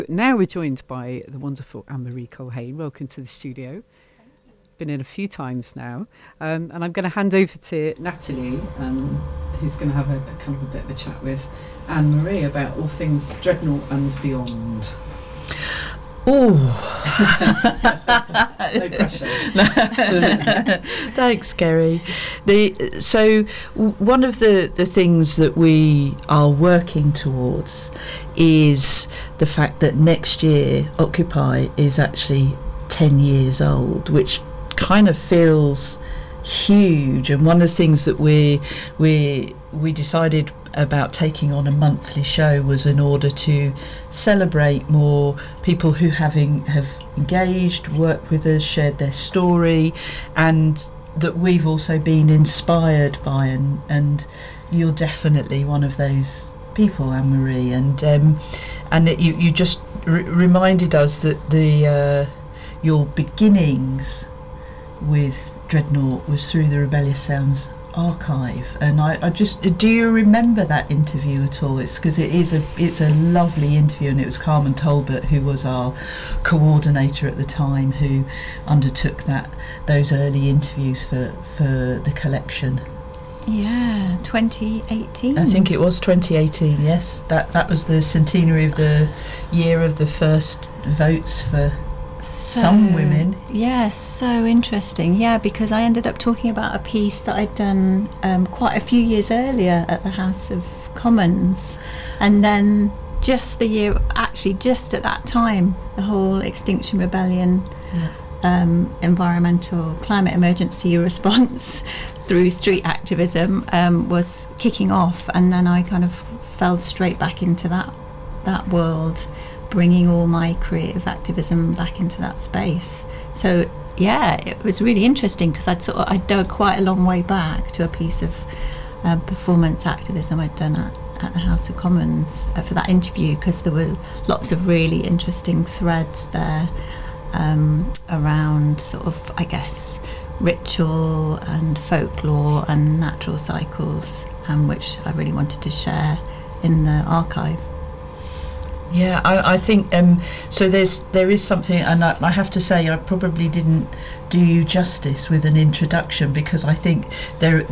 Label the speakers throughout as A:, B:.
A: Now we're joined by the wonderful Anne-Marie Culhane. Welcome to the studio. Been in a few times now. And I'm going to hand over to Natalie, who's going to have a kind of a bit of a chat with Anne-Marie about all things Dreadnought and beyond.
B: Oh,
A: no pressure.
B: Thanks, Kerry. So one of the things that we are working towards is the fact that next year Occupy is actually 10 years old, which kind of feels huge. And one of the things that we decided about taking on a monthly show was in order to celebrate more people who have engaged, worked with us, shared their story, and that we've also been inspired by, and you're definitely one of those people, Anne-Marie, and you just reminded us that your beginnings with Dreadnought was through the Rebellious Sounds archive, and I just, do you remember that interview at all? It's because it's a lovely interview, and it was Carmen Tolbert, who was our coordinator at the time, who undertook those early interviews for the collection.
C: Yeah, 2018.
B: I think it was 2018. Yes, that was the centenary of the year of the first votes for some women.
C: Yes, so interesting. Yeah, because I ended up talking about a piece that I'd done quite a few years earlier at the House of Commons, and then just the year, actually just at that time, the whole Extinction Rebellion, environmental climate emergency response through street activism was kicking off, and then I kind of fell straight back into that world, bringing all my creative activism back into that space. So yeah, it was really interesting because I'd dug quite a long way back to a piece of performance activism I'd done at the House of Commons for that interview, because there were lots of really interesting threads there around sort of, I guess, ritual and folklore and natural cycles, which I really wanted to share in the archive.
B: Yeah, I think so. There is something, and I have to say I probably didn't do you justice with an introduction, because I think is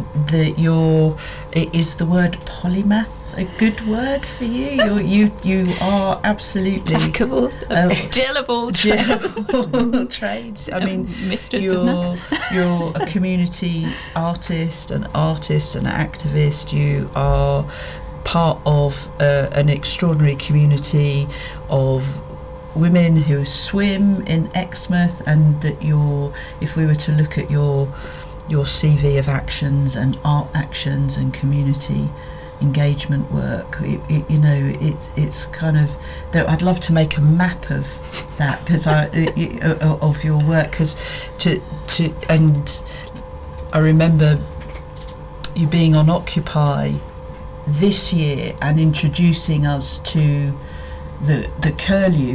B: the word polymath a good word for you? You are absolutely
C: Jack of all, Jill of all
B: trades. I mean,
C: mistress.
B: You're a community artist, an activist. You are part of an extraordinary community of women who swim in Exmouth, and that if we were to look at your CV of actions and art actions and community engagement work, it's kind of, I'd love to make a map of that, because of your work, because and I remember you being on Occupy this year and introducing us to the curlew,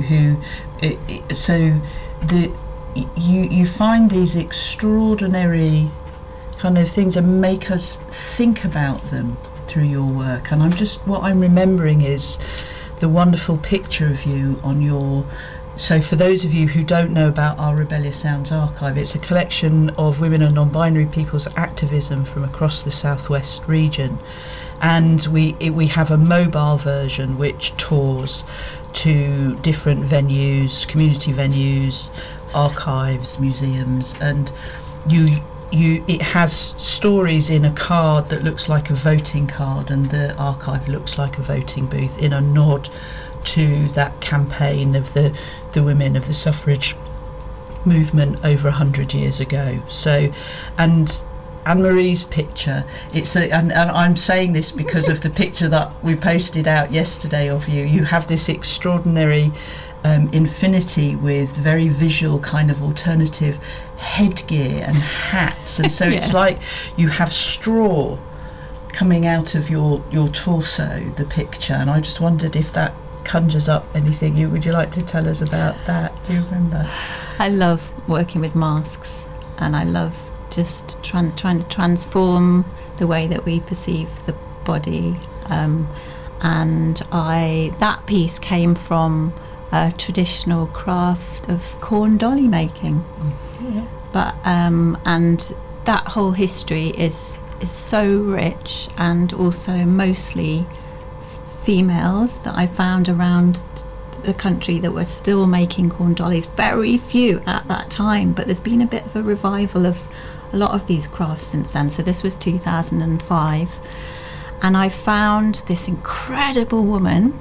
B: you find these extraordinary kind of things and make us think about them through your work. And what I'm remembering is the wonderful picture of you on your. So for those of you who don't know about our Rebellious Sounds archive, it's a collection of women and non-binary people's activism from across the southwest region, and we have a mobile version which tours to different venues, community venues, archives, museums, and it has stories in a card that looks like a voting card, and the archive looks like a voting booth, in a nod to that campaign of the women of the suffrage movement over 100 years ago. So, and Anne-Marie's picture, and I'm saying this because of the picture that we posted out yesterday of you. You have this extraordinary infinity with very visual kind of alternative headgear and hats, and so it's like you have straw coming out of your torso, the picture, and I just wondered if that conjures up anything. Would you like to tell us about that? Do you remember?
C: I love working with masks, and I love just trying to transform the way that we perceive the body, and that piece came from a traditional craft of corn dolly making. But and that whole history is so rich, and also mostly females that I found around the country that were still making corn dollies. Very few at that time, but there's been a bit of a revival of a lot of these crafts since then. So this was 2005, and I found this incredible woman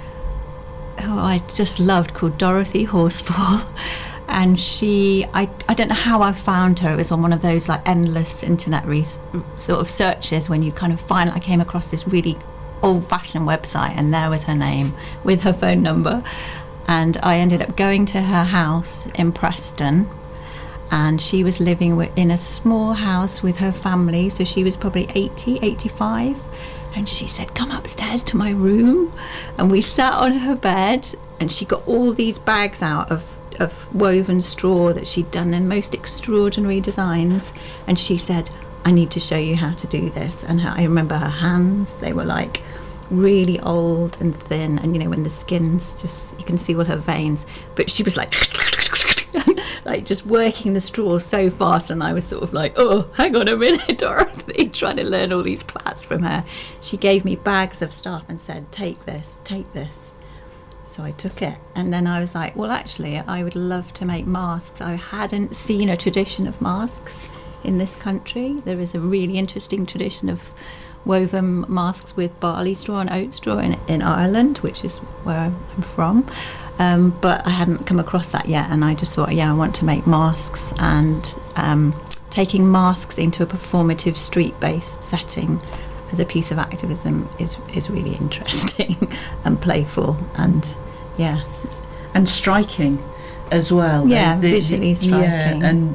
C: who I just loved, called Dorothy Horsfall. And I don't know how I found her. It was on one of those like endless internet sort of searches when you kind of find, I came across this really old-fashioned website, and there was her name with her phone number. And I ended up going to her house in Preston, and she was living in a small house with her family, so she was probably 80, 85. And she said, come upstairs to my room. And we sat on her bed, and she got all these bags out of woven straw that she'd done in most extraordinary designs. And she said, I need to show you how to do this. And I remember her hands, they were like really old and thin, and you know, when the skin's just, you can see all her veins, but she was like like just working the straw so fast, and I was sort of like, oh, hang on a minute, Dorothy, trying to learn all these plats from her. She gave me bags of stuff and said, take this. So I took it, and then I was like, well, actually, I would love to make masks. I hadn't seen a tradition of masks in this country. There is a really interesting tradition of woven masks with barley straw and oat straw in Ireland, which is where I'm from. But I hadn't come across that yet, and I just thought, I want to make masks. And taking masks into a performative street-based setting as a piece of activism is really interesting and playful, and
B: and striking as well.
C: Visually striking.
B: And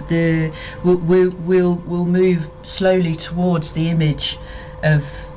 B: we'll move slowly towards the image of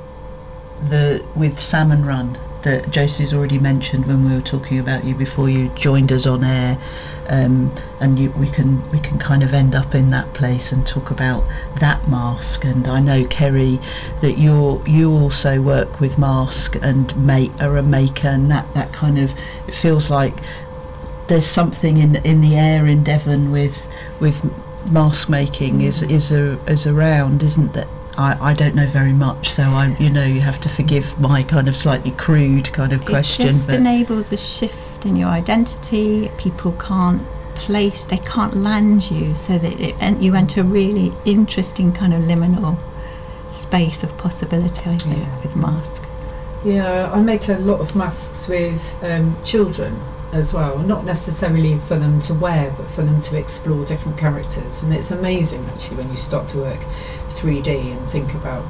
B: with Salmon Run that Josie's already mentioned when we were talking about you before you joined us on air, and we can kind of end up in that place and talk about that mask. And I know, Kerry, that you also work with mask and are a maker, and that kind of, it feels like there's something in the air in Devon with mask making is around, isn't that? I don't know very much, so you have to forgive my kind of slightly crude kind of question.
C: It just enables a shift in your identity. People can't they can't land you, so that you enter a really interesting kind of liminal space of possibility, I think, with mask.
A: Yeah, I make a lot of masks with children as well, not necessarily for them to wear, but for them to explore different characters. And it's amazing actually when you start to work 3D and think about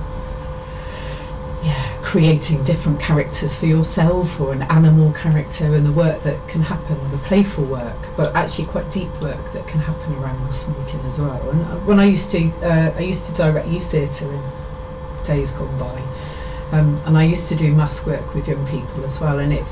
A: creating different characters for yourself, or an animal character, and the work that can happen, or the playful work, but actually quite deep work that can happen around mask making as well. And when I used to direct youth theatre in days gone by, and I used to do mask work with young people as well, and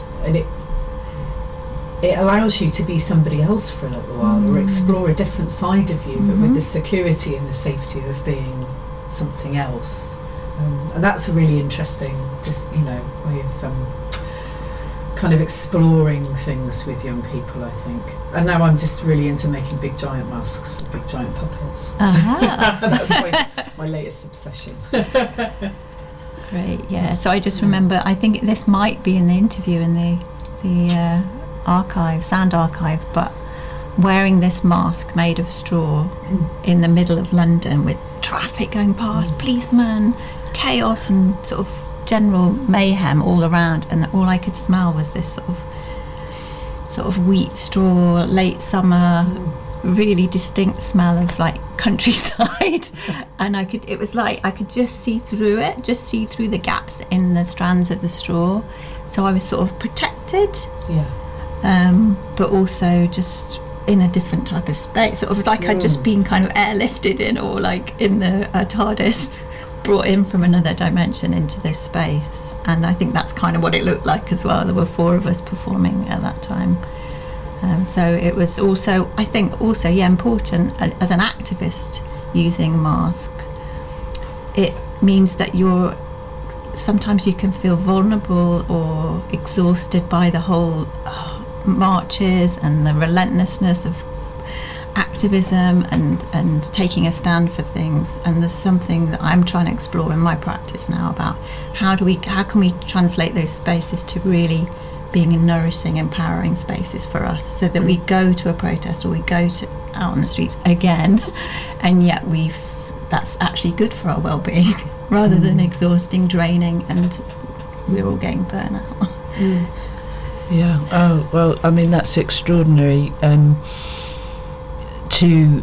A: it allows you to be somebody else for a little while, or explore a different side of you, but with the security and the safety of being something else. And that's a really interesting, way of kind of exploring things with young people, I think. And now I'm just really into making big giant masks for big giant puppets.
C: Uh-huh.
A: So that's my latest obsession.
C: Great, yeah. So I just remember, I think this might be in the interview in the sound archive, but wearing this mask made of straw in the middle of London with traffic going past, policemen, chaos and sort of general mayhem all around, and all I could smell was this sort of wheat straw, late summer, really distinct smell of like countryside. And it was like I could just see through the gaps in the strands of the straw, so I was sort of protected, but also just in a different type of space, sort of like I'd just been kind of airlifted in, or like in the TARDIS, brought in from another dimension into this space. And I think that's kind of what it looked like as well. There were 4 of us performing at that time, so it was also, I think, important as an activist using a mask. It means that sometimes you can feel vulnerable or exhausted by the whole marches and the relentlessness of activism and taking a stand for things. And there's something that I'm trying to explore in my practice now about how can we translate those spaces to really being nourishing, empowering spaces for us, so that we go to a protest or we go to out on the streets again, and yet that's actually good for our well-being rather than exhausting, draining, and we're all getting burnt out.
B: Yeah. Oh well, I mean, that's extraordinary. To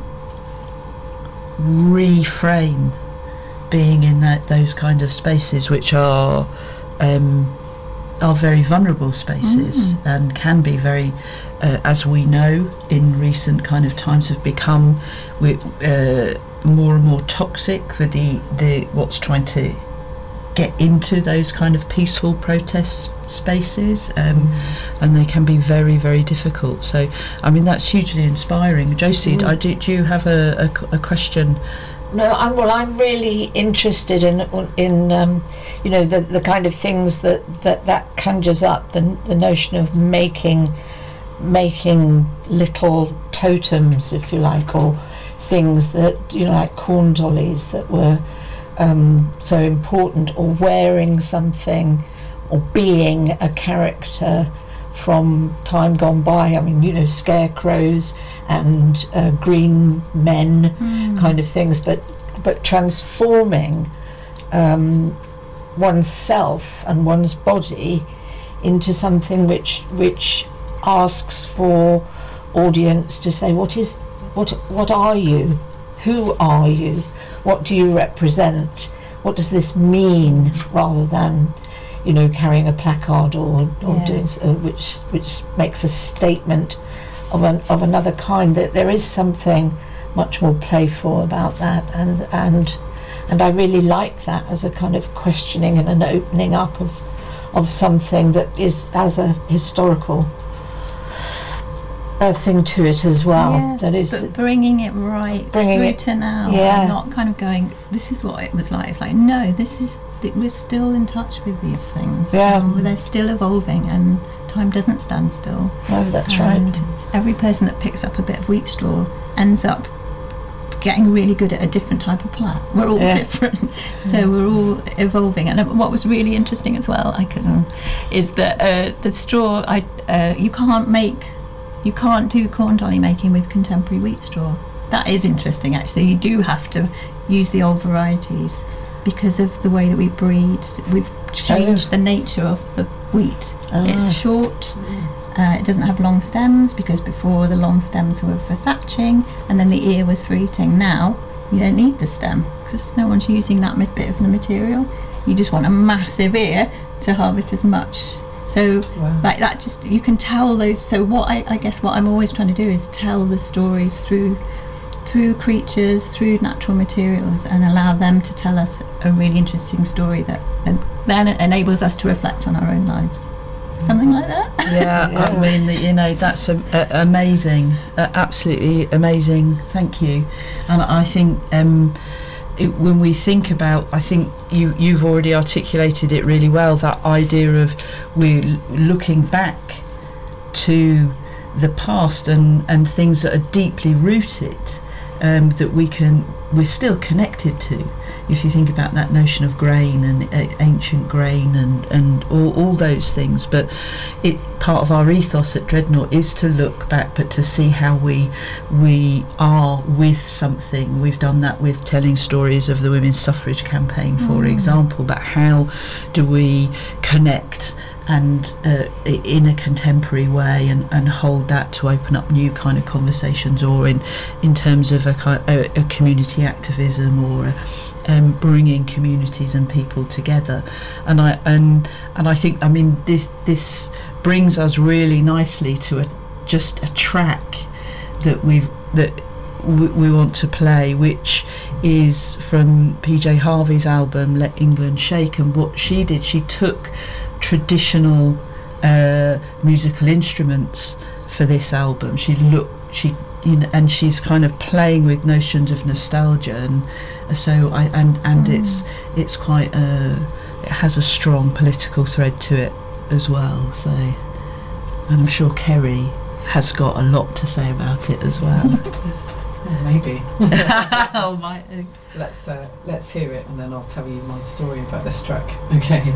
B: reframe being in those kind of spaces, which are very vulnerable spaces and can be very, as we know, in recent kind of times have become more and more toxic for the what's trying to get into those kind of peaceful protest spaces, and they can be very, very difficult. So, I mean, that's hugely inspiring. Josie, do you have a question?
D: No, I'm really interested in the kind of things that conjures up the notion of making little totems, if you like, or things that, like corn dollies that were so important, or wearing something, or being a character from time gone by. I mean, scarecrows and green men kind of things, but transforming oneself and one's body into something which asks for audience to say, what are you? Who are you? What do you represent? What does this mean? Rather than, carrying a placard or doing which makes a statement of another kind. That there is something much more playful about that, and I really like that as a kind of questioning and an opening up of something that has a historical thing to it as well.
C: Yeah,
D: that is,
C: but bringing it through to now, and not kind of going, this is what it was like. It's like, no, we're still in touch with these things. They're still evolving, and time doesn't stand still.
D: No, that's
C: and every person that picks up a bit of wheat straw ends up getting really good at a different type of plant. We're all different, so we're all evolving. And what was really interesting as well, is that the straw, you can't do corn dolly making with contemporary wheat straw. That is interesting, actually. You do have to use the old varieties because of the way that we breed. We've changed the nature of the wheat. It's short. It doesn't have long stems, because before the long stems were for thatching, and then the ear was for eating. Now you don't need the stem because no one's using that bit of the material. You just want a massive ear to harvest as much. So like that, just you can tell those. So what I guess what I'm always trying to do is tell the stories through creatures, through natural materials, and allow them to tell us a really interesting story that then enables us to reflect on our own lives. Something like that.
B: I mean, that's amazing, absolutely amazing. Thank you. And I think when we think about, I think you've already articulated it really well, that idea of we're looking back to the past and things that are deeply rooted, that we're still connected to. If you think about that notion of grain and ancient grain and all those things, but part of our ethos at Dreadnought is to look back, but to see how we are with something. We've done that with telling stories of the women's suffrage campaign, for example, but how do we connect and in a contemporary way and hold that to open up new kind of conversations, or in terms of a community activism, or bringing communities and people together. And I think, I mean, this brings us really nicely to a track that we want to play, which is from PJ Harvey's album Let England Shake. And what she did, she took traditional musical instruments for this album. And she's kind of playing with notions of nostalgia, and so it's quite it has a strong political thread to it as well. So And I'm sure Kerry has got a lot to say about it as well.
A: Maybe.
B: Oh, my.
A: Let's hear it, and then I'll tell you my story about this track. Okay.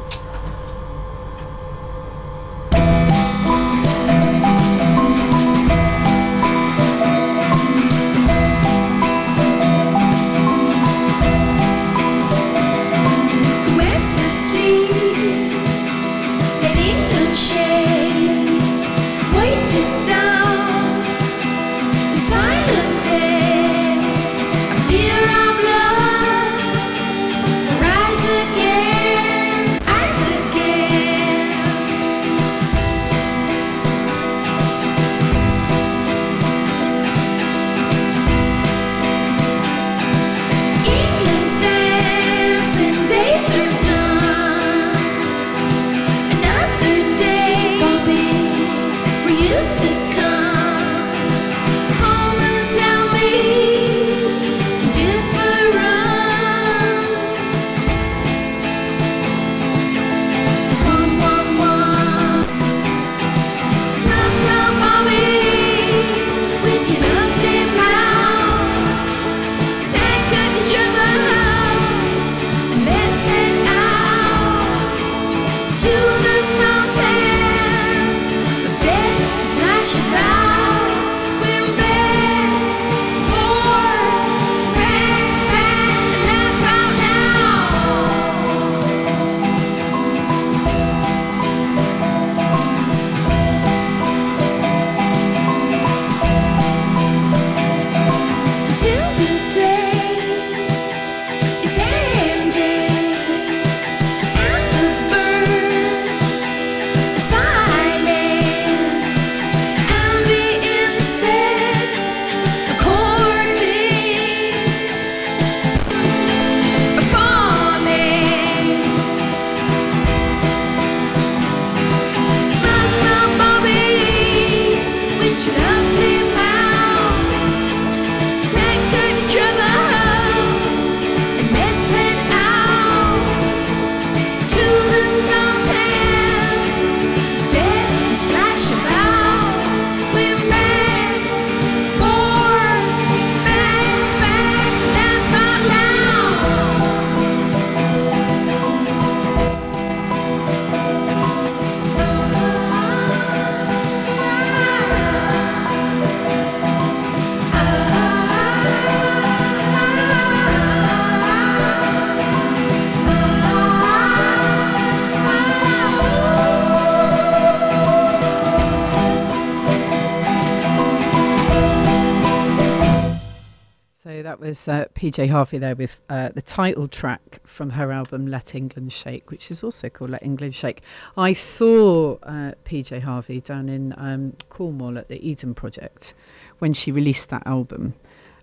A: Was PJ Harvey there with the title track from her album Let England Shake, which is also called Let England Shake. I saw PJ Harvey down in Cornwall at the Eden Project when she released that album,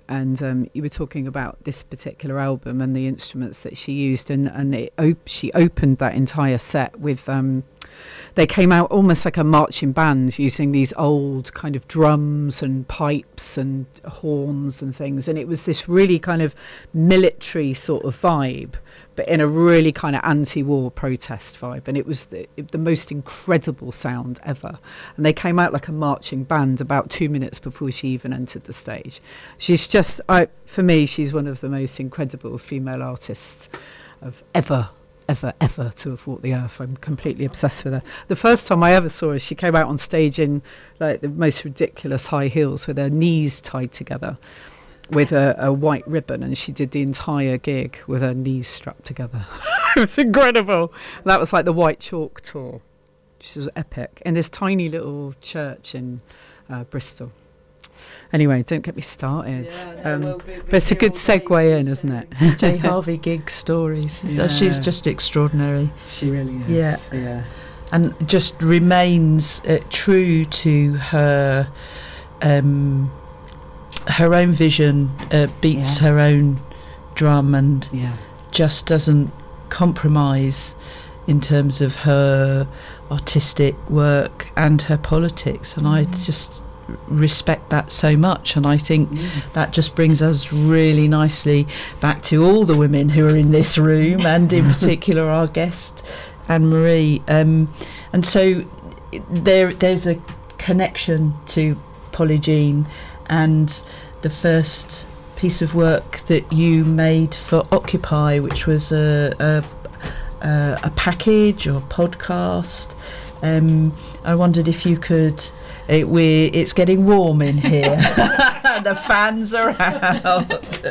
A: and you were talking about this particular album and the instruments that she used, and she opened that entire set with they came out almost like a marching band using these old kind of drums and pipes and horns and things, and it was this really kind of military sort of vibe, but in a really kind of anti-war protest vibe, and it was the most incredible sound ever. And they came out like a marching band about 2 minutes before she even entered the stage. She's just, for me, she's one of the most incredible female artists of ever to have walked the earth. I'm completely obsessed with her. The first time I ever saw her, she came out on stage in like the most ridiculous high heels with her knees tied together with a white ribbon, and she did the entire gig with her knees strapped together. It was incredible. That was like the White Chalk tour, which was epic, in this tiny little church in Bristol. Anyway, don't get me started. But it's a good segue in, isn't it?
B: J. Harvey gig stories.
A: Yeah.
B: She's just extraordinary.
A: She really is. Yeah.
B: And just remains true to her own vision, beats her own drum, and just doesn't compromise in terms of her artistic work and her politics. And I just respect that so much, and I think that just brings us really nicely back to all the women who are in this room, and in particular our guest Anne Marie, and so there's a connection to Polygyne and the first piece of work that you made for Occupy, which was a package or podcast. I wondered if you could. It's getting warm in here. The fans are out.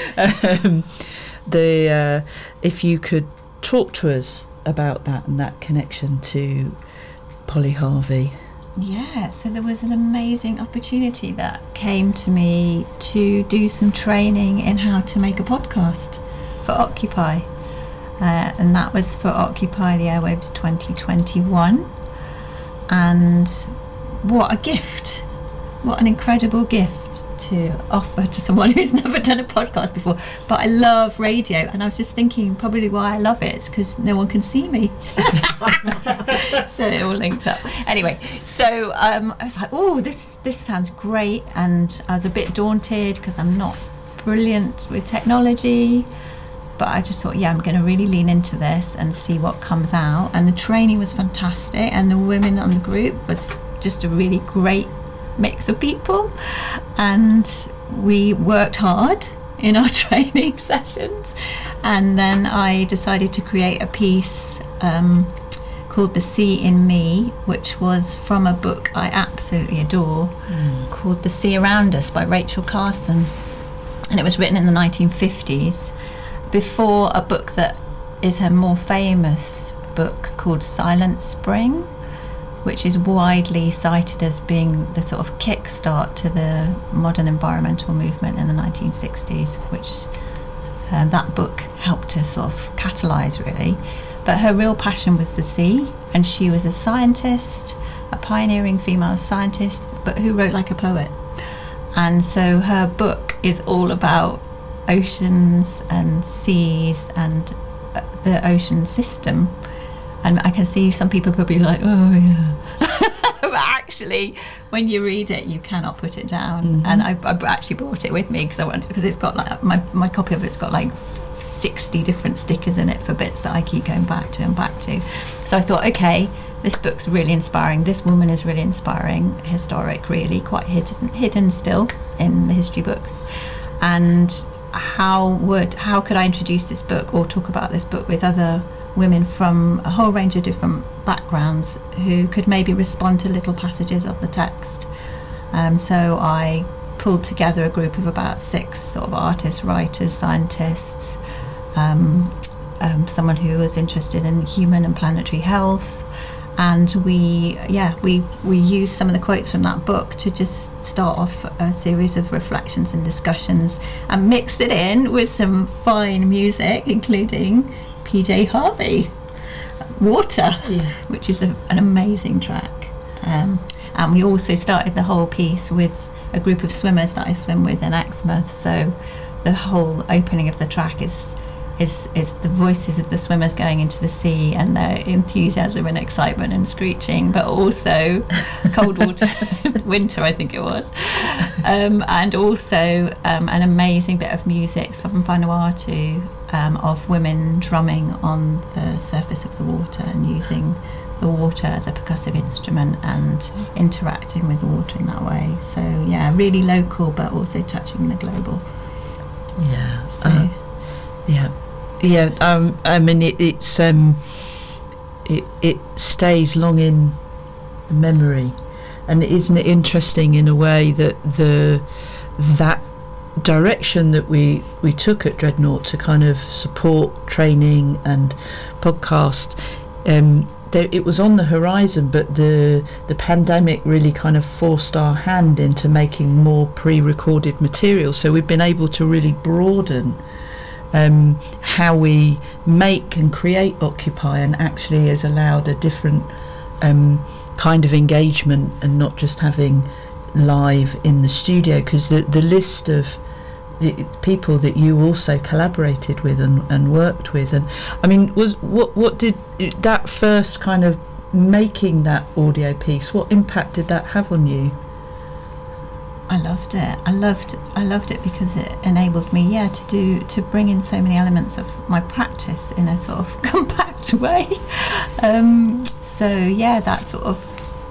B: If you could talk to us about that and that connection to Polly Harvey.
C: Yeah, so there was an amazing opportunity that came to me to do some training in how to make a podcast for Occupy. And that was for Occupy the Airwaves 2021. And what a gift! What an incredible gift to offer to someone who's never done a podcast before. But I love radio, and I was just thinking probably why I love it is because no one can see me. So it all linked up. Anyway, so I was like, oh, this sounds great, and I was a bit daunted because I'm not brilliant with technology. But I just thought, I'm going to really lean into this and see what comes out. And the training was fantastic, and the women on the group was just a really great mix of people, and we worked hard in our training sessions. And then I decided to create a piece called The Sea in Me, which was from a book I absolutely adore called The Sea Around Us by Rachel Carson, and it was written in the 1950s before a book that is her more famous book called Silent Spring, which is widely cited as being the sort of kickstart to the modern environmental movement in the 1960s, which that book helped to sort of catalyse really. But her real passion was the sea, and she was a scientist, a pioneering female scientist, but who wrote like a poet. And so her book is all about oceans and seas and the ocean system. And I can see some people probably like, oh yeah. But actually, when you read it, you cannot put it down. And I actually brought it with me because it's got like my copy of it's got like 60 different stickers in it for bits that I keep going back to and back to. So I thought, okay, this book's really inspiring. This woman is really inspiring, historic, really quite hidden still in the history books. And how could I introduce this book or talk about this book with other women from a whole range of different backgrounds who could maybe respond to little passages of the text. So I pulled together a group of about 6 sort of artists, writers, scientists, someone who was interested in human and planetary health, and we used some of the quotes from that book to just start off a series of reflections and discussions, and mixed it in with some fine music, including PJ Harvey, Water, which is an amazing track. And we also started the whole piece with a group of swimmers that I swim with in Exmouth. So the whole opening of the track is the voices of the swimmers going into the sea and their enthusiasm and excitement and screeching, but also cold water winter, I think it was, and also an amazing bit of music from Vanuatu of women drumming on the surface of the water and using the water as a percussive instrument and interacting with the water in that way. So really local but also touching the global.
B: I mean it stays long in memory, and isn't it interesting in a way that that direction that we took at Dreadnought to kind of support training and podcast, it was on the horizon, but the pandemic really kind of forced our hand into making more pre-recorded material, so we've been able to really broaden how we make and create Occupy, and actually has allowed a different kind of engagement and not just having live in the studio, because the list of the people that you also collaborated with and worked with, and I mean, what did that first kind of making that audio piece, what impact did that have on you?
C: I loved it. I loved it because it enabled me, to bring in so many elements of my practice in a sort of compact way. That sort of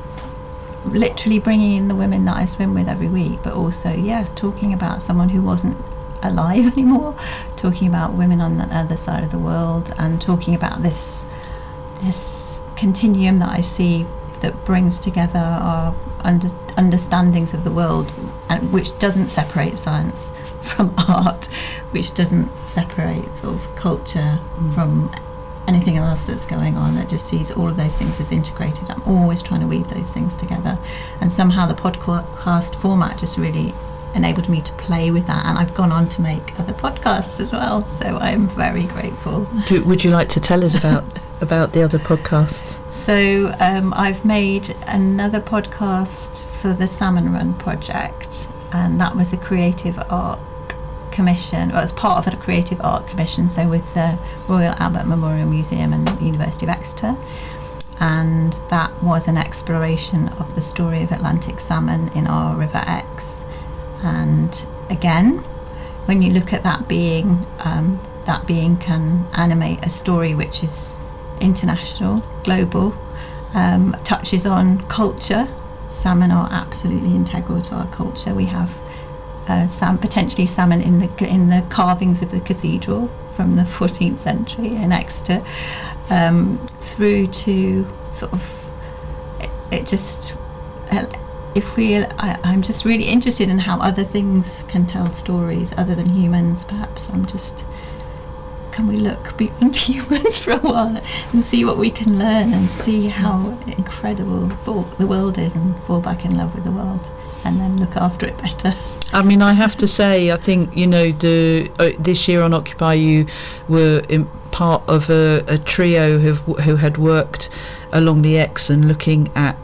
C: literally bringing in the women that I swim with every week, but also talking about someone who wasn't alive anymore, talking about women on the other side of the world, and talking about this continuum that I see that brings together our understandings of the world, and which doesn't separate science from art, which doesn't separate sort of culture from anything else that's going on. It just sees all of those things as integrated. I'm always trying to weave those things together, and somehow the podcast format just really enabled me to play with that, and I've gone on to make other podcasts as well, so I'm very grateful.
B: Would you like to tell us about the other podcasts?
C: So I've made another podcast for the Salmon Run project, and that was a creative art commission, well, it's part of a creative art commission, so with the Royal Albert Memorial Museum and the University of Exeter, and that was an exploration of the story of Atlantic salmon in our River Exe. And again, when you look at that being can animate a story which is international, global, touches on culture. Salmon are absolutely integral to our culture. We have potentially salmon in the carvings of the cathedral from the 14th century in Exeter, through to sort of it just. I'm just really interested in how other things can tell stories other than humans. Perhaps can we look beyond humans for a while and see what we can learn and see how incredible the world is, and fall back in love with the world and then look after it better.
B: I mean, I have to say, I think, this year on Occupy you were part of a trio who had worked along the Exe and looking at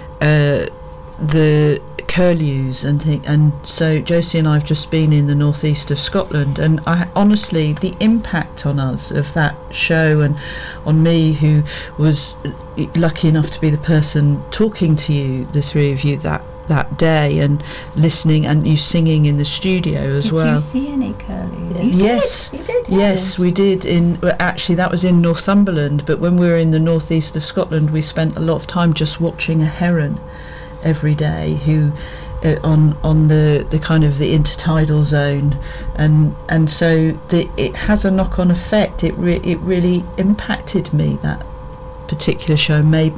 B: the curlews and so Josie and I have just been in the northeast of Scotland, and honestly the impact on us of that show, and on me, who was lucky enough to be the person talking to you, the three of you, that day, and listening, and you singing in the studio as well.
C: Did you see any curlews?
B: Yes,
D: you did.
B: yes, we did. Actually, that was in Northumberland, but when we were in the northeast of Scotland, we spent a lot of time just watching a heron every day, who on the kind of the intertidal zone, and so it has a knock-on effect. It really impacted me, that particular show. Made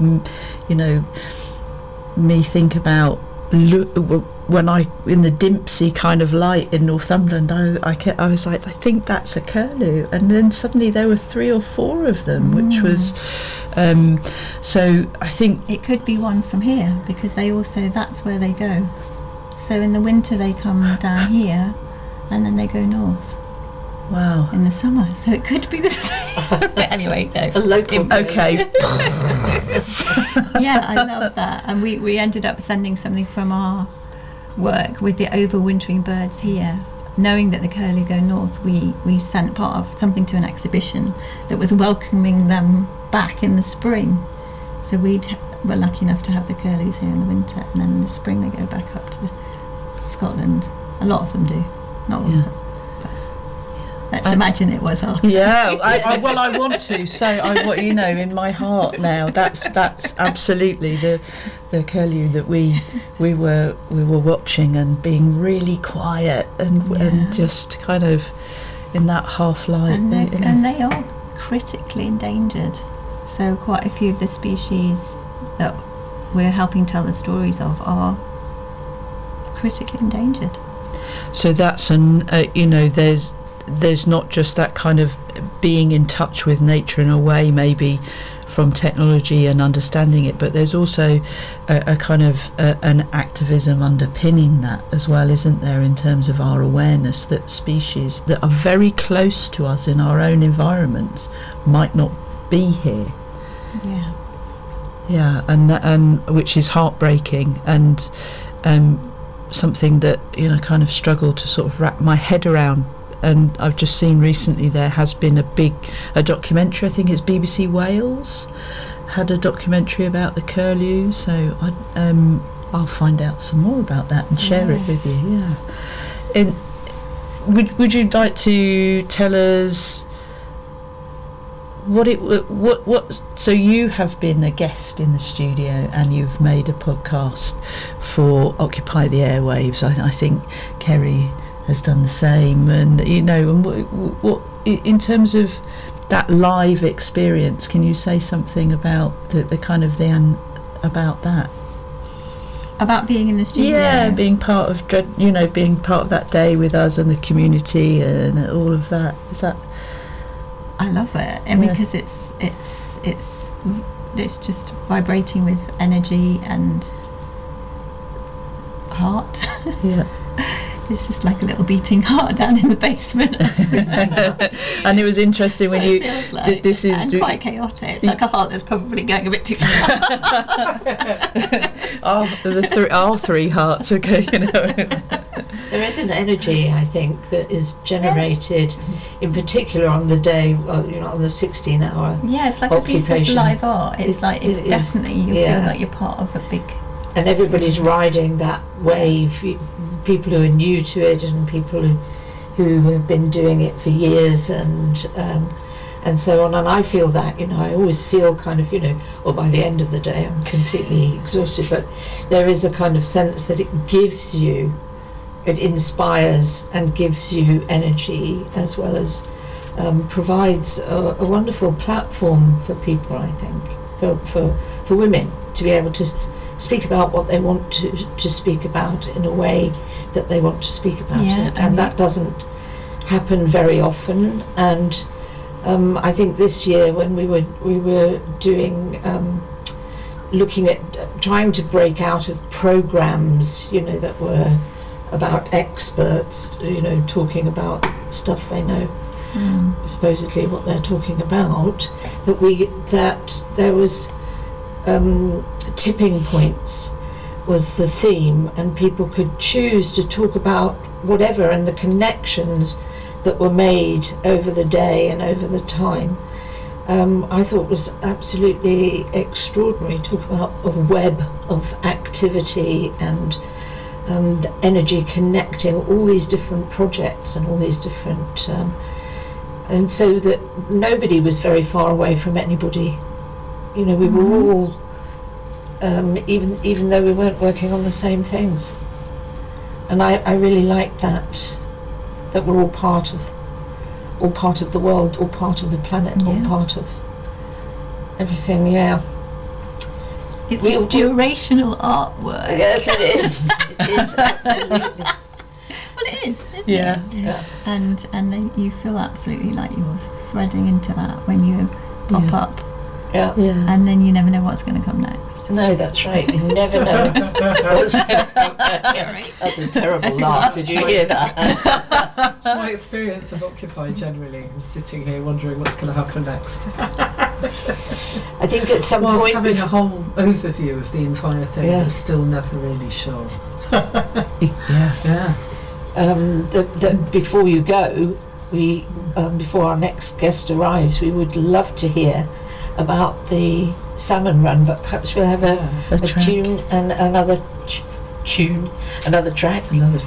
B: me think about when I in the Dimpsey kind of light in Northumberland. I was like, I think that's a curlew, and then suddenly there were 3 or 4 of them, which was. So I think
C: it could be one from here, because that's where they go. So in the winter they come down here, and then they go north.
B: Wow.
C: In the summer, so it could be the same. Anyway, no.
D: A local.
B: Okay.
C: Yeah, I love that. And we ended up sending something from our work with the overwintering birds here. Knowing that the curlew go north, we sent part of something to an exhibition that was welcoming them back in the spring. So we're lucky enough to have the curlews here in the winter, and then in the spring they go back up to Scotland. A lot of them do, not all of them. Let's imagine it was our.
B: Yeah, I want to. So in my heart now, that's absolutely the curlew that we were watching, and being really quiet and just kind of in that half light.
C: And they are critically endangered. So quite a few of the species that we're helping tell the stories of are critically endangered.
B: So that's there's not just that kind of being in touch with nature in a way, maybe from technology and understanding it, but there's also a kind of an activism underpinning that as well, isn't there, in terms of our awareness that species that are very close to us in our own environments might not be here. Yeah, and which is heartbreaking, and something that kind of struggle to sort of wrap my head around. And I've just seen recently there has been a documentary, I think it's BBC Wales, had a documentary about the curlew, so I'll find out some more about that and share it with you. Yeah. And would you like to tell us So you have been a guest in the studio and you've made a podcast for Occupy the Airwaves. I think Kerry has done the same, and and what in terms of that live experience, can you say something about about that?
C: About being in the studio?
B: Yeah, being part of that day with us and the community and all of that. Is that?
C: I love it, because it's just vibrating with energy and heart.
B: Yeah.
C: It's just like a little beating heart down in the basement.
B: And it was interesting when you.
C: Feels like.
B: This is
C: and quite chaotic. It's like a heart that's probably going a bit too fast.
B: Our three hearts. Okay,
D: There is an energy, I think, that is generated, in particular on the day, on the 16-hour.
C: Yeah, it's like a piece of live art. It's definitely you feel like you're part of a big.
D: And everybody's riding that wave. People who are new to it and people who have been doing it for years and so on. And I feel that, I always feel kind of, or by the end of the day I'm completely exhausted, but there is a kind of sense that it inspires and gives you energy, as well as provides a wonderful platform for people, I think, for women to be able to speak about what they want to speak about in a way that they want to speak about it, and that doesn't happen very often. And I think this year when we were doing looking at trying to break out of programs that were about experts talking about stuff they know, supposedly what they're talking about, that there was tipping points was the theme, and people could choose to talk about whatever, and the connections that were made over the day and over the time, I thought was absolutely extraordinary. Talk about a web of activity and the energy connecting all these different projects and all these different and so that nobody was very far away from anybody. We were all even though we weren't working on the same things, and I really like that we're all part of the world, all part of the planet, all part of everything.
C: It's durational artwork.
D: Yes, it is. It is, absolutely.
C: Well, it is, isn't it? Yeah. And then you feel absolutely like you're threading into that when you pop up.
D: Yeah.
C: And then you never know what's going to come next.
D: No, that's right. You never know what's going to come next. That's a terrible laugh. Did you hear that?
A: It's my experience of Occupy generally, sitting here wondering what's going to happen next.
D: I think at some
A: Whilst
D: point
A: having a whole overview of the entire thing, but still never really sure.
D: Before you go, before our next guest arrives, we would love to hear about the salmon run, but perhaps we'll have a tune and another track,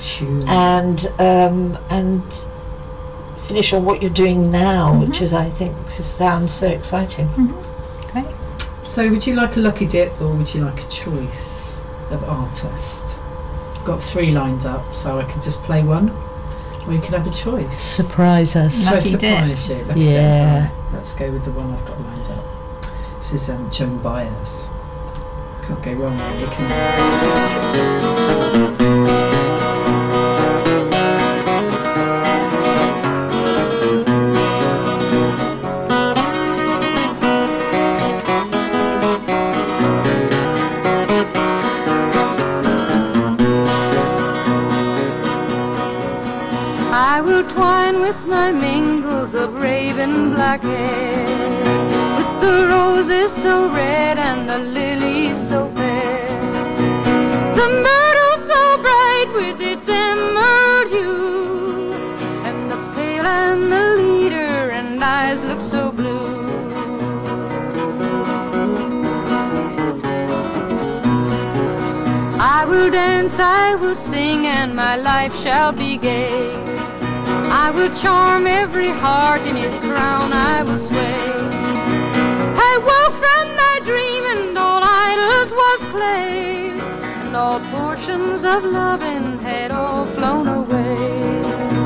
D: and finish on what you're doing now, which is, I think, sounds so exciting.
C: Great.
A: So would you like a lucky dip, or would you like a choice of artist? I've got 3 lined up, so I can just play one, or you can have a choice.
B: Surprise us.
C: Lucky dip.
A: Surprise you. Lucky dip. Right. Let's go with the one I've got lined up. This is Joan Baez. Can't go wrong, really, can
E: I will twine with my mingles of raven black hair, with the roses so red and the lilies so fair, the myrtle so bright with its emerald hue, and the pale and the leader and eyes look so blue. I will dance, I will sing, and my life shall be gay. I will charm every heart in his crown, I will sway. clay, and all portions of loving had all flown away.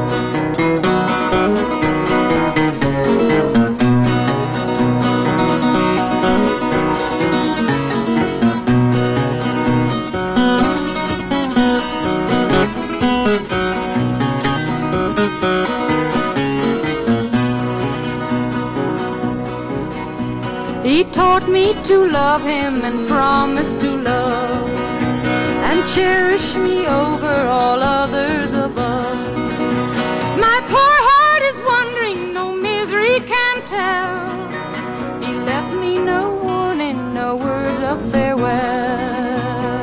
E: He taught me to love him and promised to love and cherish me over all others above. My poor heart is wondering, no misery can tell. He left me no warning, no words of farewell.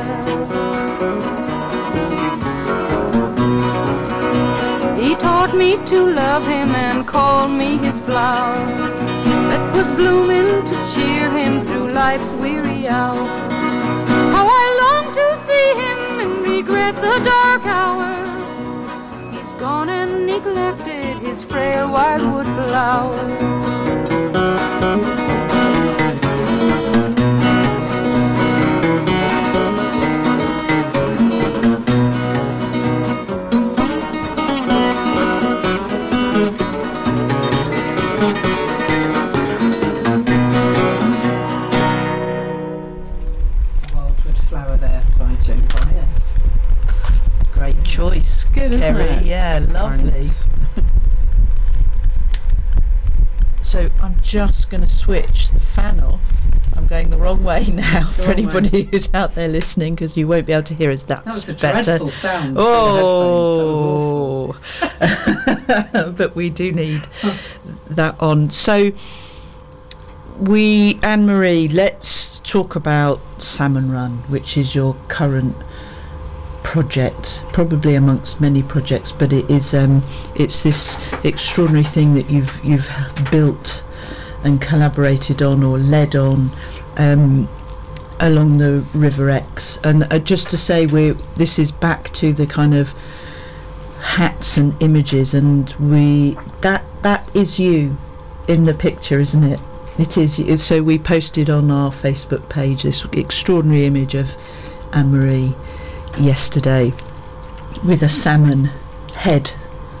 E: He taught me to love him and called me his flower that was blooming to cheer him through life's weary hour. How I long to see him and regret the dark hour. He's gone and neglected his frail wildwood flower.
B: Choice,
A: good, isn't
B: Kerry.
A: it?
B: Yeah, lovely.
A: Thanks.
B: So I'm just going to switch the fan off. I'm going the wrong way now for anybody who's out there listening, because you won't be able to hear us. That's
A: That was a
B: better.
A: dreadful sound. Oh,
B: But we do need that on. So Anne-Marie, let's talk about Salmon Run, which is your current project, probably amongst many projects, but it is it's this extraordinary thing that you've built and collaborated on or led on along the River Exe. And just to say, this is back to the kind of hats and images, and that is you in the picture, isn't it? It is. So we posted on our Facebook page this extraordinary image of Anne-Marie yesterday with a salmon hat.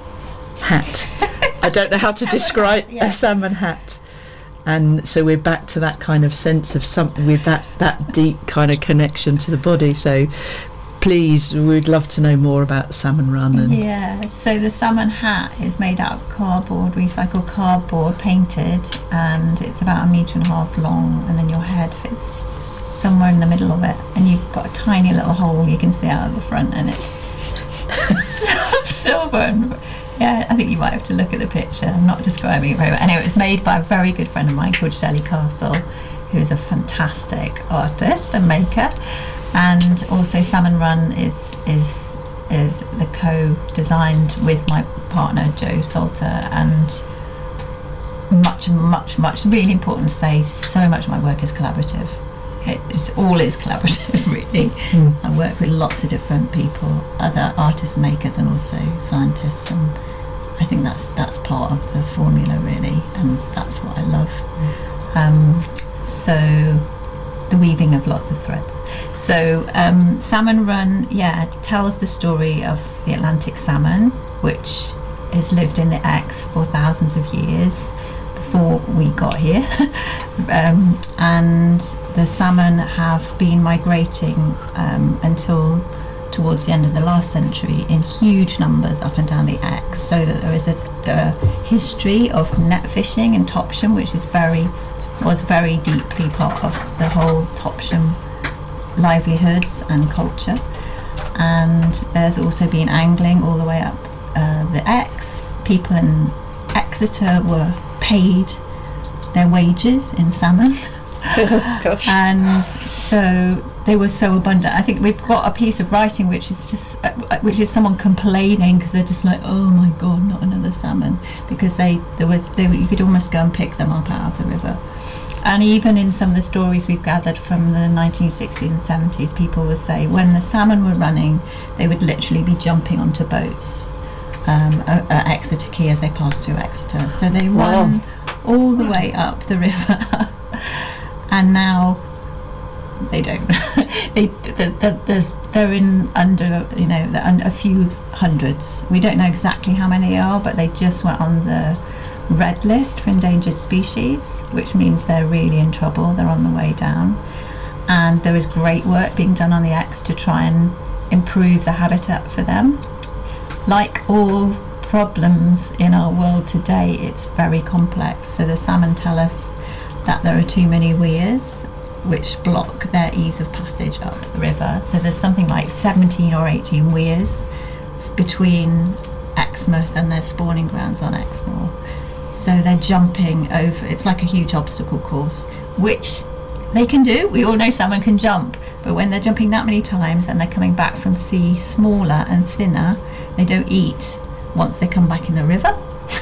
B: I don't know how to describe a salmon hat. And so we're back to that kind of sense of something with that deep kind of connection to the body. So please, we'd love to know more about Salmon Run. And
C: yeah, so the salmon hat is made out of cardboard, recycled cardboard, painted, and it's about 1.5 meters long, and then your head fits somewhere in the middle of it, and you've got a tiny little hole you can see out of the front, and it's silver. And yeah, I think you might have to look at the picture. I'm not describing it very well. Anyway, it was made by a very good friend of mine called Shelley Castle, who's a fantastic artist and maker. And also Salmon Run is the co-designed with my partner Jo Salter, and much really important to say, so much of my work is collaborative. All is collaborative, really. I work with lots of different people, other artists and makers, and also scientists, and I think that's part of the formula, really, and that's what I love. So the weaving of lots of threads. So Salmon Run, tells the story of the Atlantic salmon, which has lived in the Exe for thousands of years before we got here. And the salmon have been migrating until towards the end of the last century in huge numbers up and down the Exe, so that there is a history of net fishing and Topsham, which was very deeply part of the whole Topsham livelihoods and culture. And there's also been angling all the way up the Exe. People in Exeter were paid their wages in salmon.
B: Gosh.
C: And so they were so abundant. I think we've got a piece of writing which is someone complaining because they're just like, oh my god, not another salmon, because you could almost go and pick them up out of the river. And even in some of the stories we've gathered from the 1960s and 70s, people would say when the salmon were running, they would literally be jumping onto boats at Exeter Quay as they passed through Exeter. So they run all the way up the river. And now They don't. They're in under, a few hundreds. We don't know exactly how many there are, but they just went on the red list for endangered species, which means they're really in trouble. They're on the way down. And there is great work being done on the Exe to try and improve the habitat for them. Like all problems in our world today, it's very complex. So the salmon tell us that there are too many weirs which block their ease of passage up the river. So there's something like 17 or 18 weirs between Exmouth and their spawning grounds on Exmoor. So they're jumping over, it's like a huge obstacle course, which they can do. We all know salmon can jump, but when they're jumping that many times and they're coming back from sea smaller and thinner, they don't eat once they come back in the river.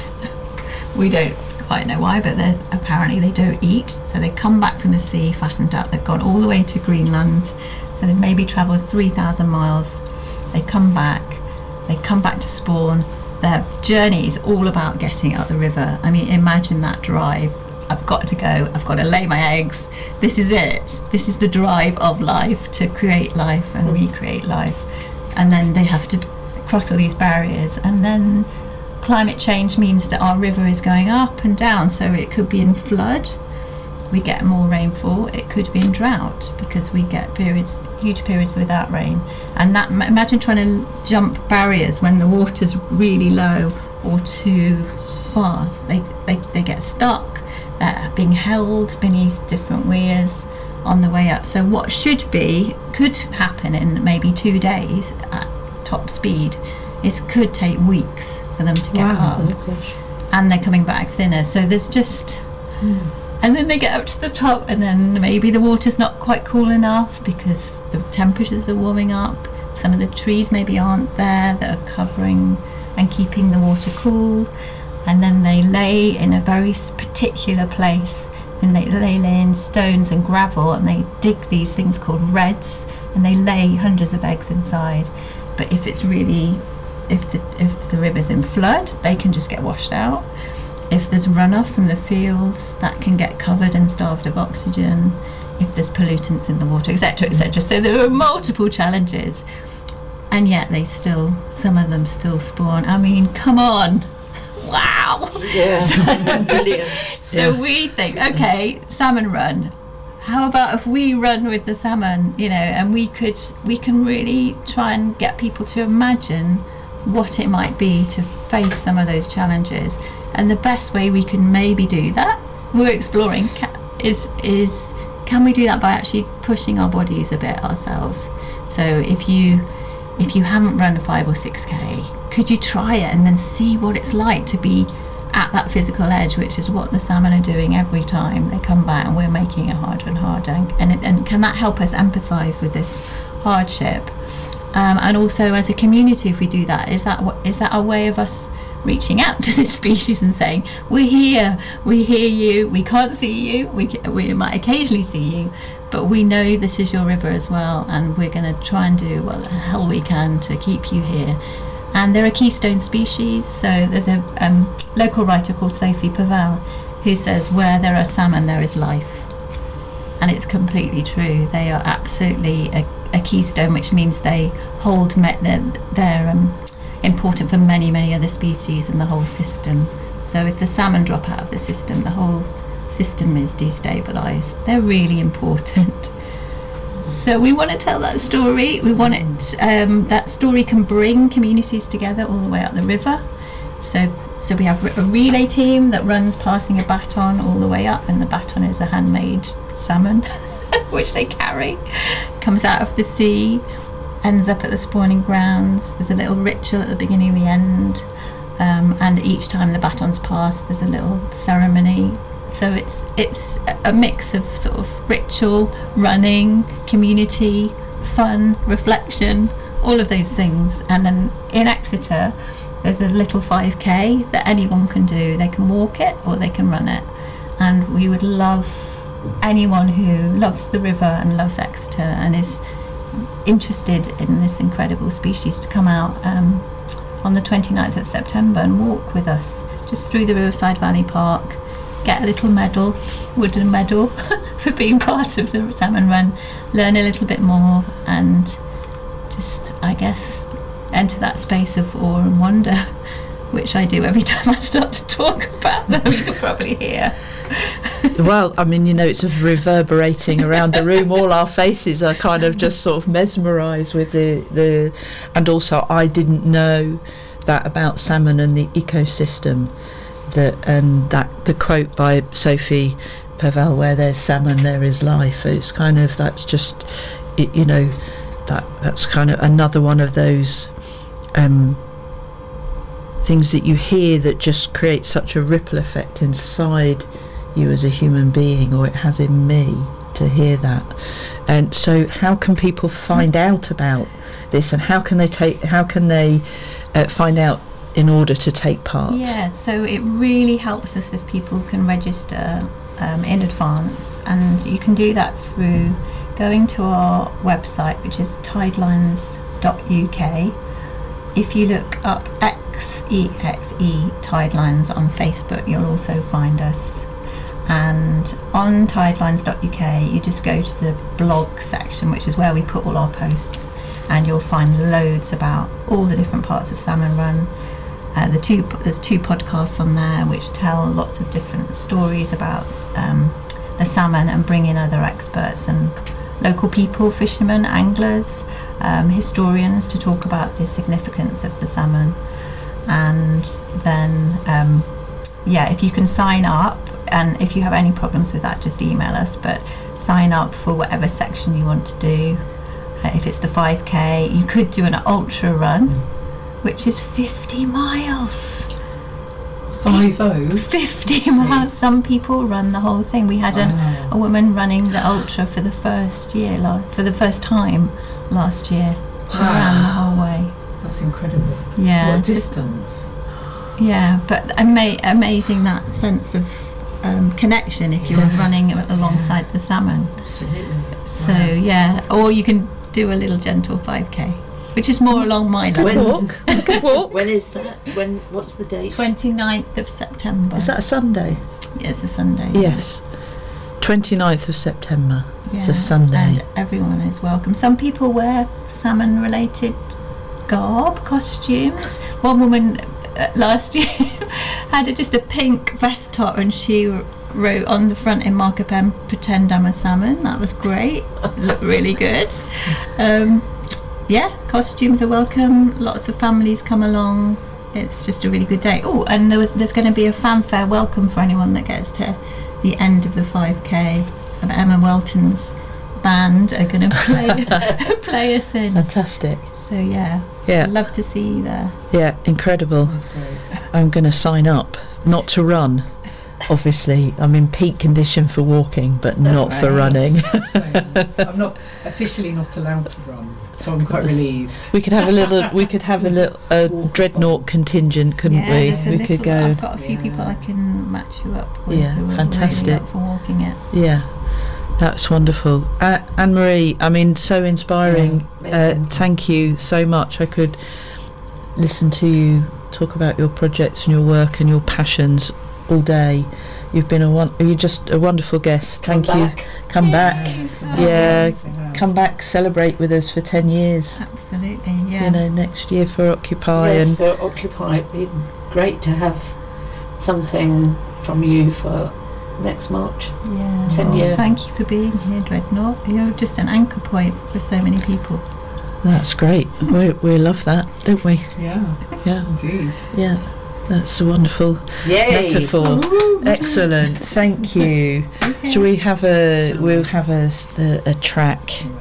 C: We don't quite know why, but apparently they don't eat. So they come back from the sea fattened up. They've gone all the way to Greenland, so they've maybe travelled 3,000 miles. They come back to spawn. Their journey is all about getting up the river. I mean, imagine that drive. I've got to go, I've got to lay my eggs. This is it. This is the drive of life, to create life and recreate life. And then they have to cross all these barriers, and then climate change means that our river is going up and down, so it could be in flood, we get more rainfall, it could be in drought because we get huge periods without rain. And that, imagine trying to jump barriers when the water's really low or too fast. They get stuck, being held beneath different weirs on the way up. So what could happen in maybe 2 days at top speed, could take weeks for them to get up. And they're coming back thinner, so there's just and then they get up to the top, and then maybe the water's not quite cool enough because the temperatures are warming up. Some of the trees maybe aren't there that are covering and keeping the water cool, and then they lay in a very particular place, and they lay in stones and gravel, and they dig these things called redds, and they lay hundreds of eggs inside. But if the river's in flood, they can just get washed out. If there's runoff from the fields, that can get covered and starved of oxygen. If there's pollutants in the water, etc., etc. So there are multiple challenges, and yet some of them still spawn. I mean, come on, wow!
D: Yeah, brilliant.
C: So we think, okay, salmon run. How about if we run with the salmon, and we can really try and get people to imagine what it might be to face some of those challenges. And the best way we can maybe do that, we're exploring, is can we do that by actually pushing our bodies a bit ourselves? So if you haven't run a 5 or 6k, could you try it and then see what it's like to be at that physical edge, which is what the salmon are doing every time they come back, and we're making it harder and harder. And can that help us empathise with this hardship? And also, as a community, if we do that, is that a way of us reaching out to this species and saying, we're here, we hear you, we can't see you, we might occasionally see you, but we know this is your river as well, and we're going to try and do what the hell we can to keep you here. And there are keystone species. So there's a local writer called Sophie Pavel who says, where there are salmon, there is life. And it's completely true. They are absolutely a keystone, which means they hold, they're important for many, many other species in the whole system. So if the salmon drop out of the system, the whole system is destabilised. They're really important. So we want to tell that story. We want it. That story can bring communities together all the way up the river. So we have a relay team that runs passing a baton all the way up, and the baton is a handmade salmon, which they carry. Comes out of the sea, ends up at the spawning grounds. There's a little ritual at the beginning and the end, and each time the baton's passed, there's a little ceremony. So it's a mix of sort of ritual, running, community, fun, reflection, all of those things. And then in Exeter, there's a little 5k that anyone can do. They can walk it or they can run it. And we would love anyone who loves the river and loves Exeter and is interested in this incredible species to come out on the 29th of September and walk with us just through the Riverside Valley Park. get a little medal, wooden medal, for being part of the salmon run, learn a little bit more, and just, I guess, enter that space of awe and wonder, which I do every time I start to talk about them. You can probably hear.
B: Well, I mean, it's reverberating around the room. All our faces are kind of just sort of mesmerised with the and also I didn't know that about salmon and the ecosystem, that the quote by Sophie Pavel, where there's salmon there is life. It's kind of, that's just that's kind of another one of those things that you hear that just creates such a ripple effect inside you as a human being, or it has in me to hear that. And so how can people find out about this, and how can they find out in order to take part?
C: Yeah, so it really helps us if people can register in advance, and you can do that through going to our website, which is tidelines.uk. If you look up XEXE Tidelines on Facebook, you'll also find us. And on tidelines.uk, you just go to the blog section, which is where we put all our posts, and you'll find loads about all the different parts of Salmon Run. There's 2 podcasts on there which tell lots of different stories about the salmon, and bring in other experts and local people, fishermen, anglers, historians, to talk about the significance of the salmon. And then if you can sign up, and if you have any problems with that, just email us, but sign up for whatever section you want to do. If it's the 5k, you could do an ultra run, which is 50 miles. 50 miles. Some people run the whole thing. We had a woman running the ultra for the first time last year. She ran the whole way.
A: That's incredible.
C: Yeah.
A: What distance?
C: Yeah, but amazing, that sense of connection if you're running alongside the salmon.
A: Absolutely.
C: So or you can do a little gentle 5k, which is more along my lines.
B: Walk.
D: When is that? What's the date?
C: 29th of September.
B: Is that a Sunday?
C: Yeah, it's a Sunday.
B: Yes. 29th of September.
C: Yeah,
B: it's a Sunday.
C: And everyone is welcome. Some people wear salmon related costumes. One woman last year had just a pink vest top, and she wrote on the front in marker pen, "Pretend I'm a salmon." That was great. Looked really good. Costumes are welcome. Lots of families come along. It's just a really good day. Oh, and there's going to be a fanfare welcome for anyone that gets to the end of the 5k. And Emma Welton's band are going to play us in.
B: Fantastic.
C: So I'd love to see you there.
B: Yeah, incredible.
A: Sounds great.
B: I'm going to sign up, not to run. Obviously, I'm in peak condition for walking, but not for running.
A: I'm not officially not allowed to run, so I'm quite relieved.
B: We could have a little dreadnought contingent, couldn't we? We could go.
C: I've got a few people I can match you up with.
B: Yeah,
C: who are
B: fantastic.
C: really up for walking it.
B: Yeah, that's wonderful. Anne-Marie, I mean, so inspiring. Thank you so much. I could listen to you talk about your projects and your work and your passions all day. You've been you're just a wonderful guest. Thank you. Come back. Yeah, come back, celebrate with us for 10 years.
C: Absolutely, yeah.
B: Next year for Occupy.
D: Yes, for Occupy. It'd be great to have something from you for next March.
C: Yeah.
D: 10 years.
C: Thank you for being here, Dreadnought. You're just an anchor point for so many people.
B: That's great. We love that, don't we?
A: Yeah, indeed.
B: Yeah. That's a wonderful metaphor. Excellent. Thank you.
C: Okay.
B: Shall we have we'll have a track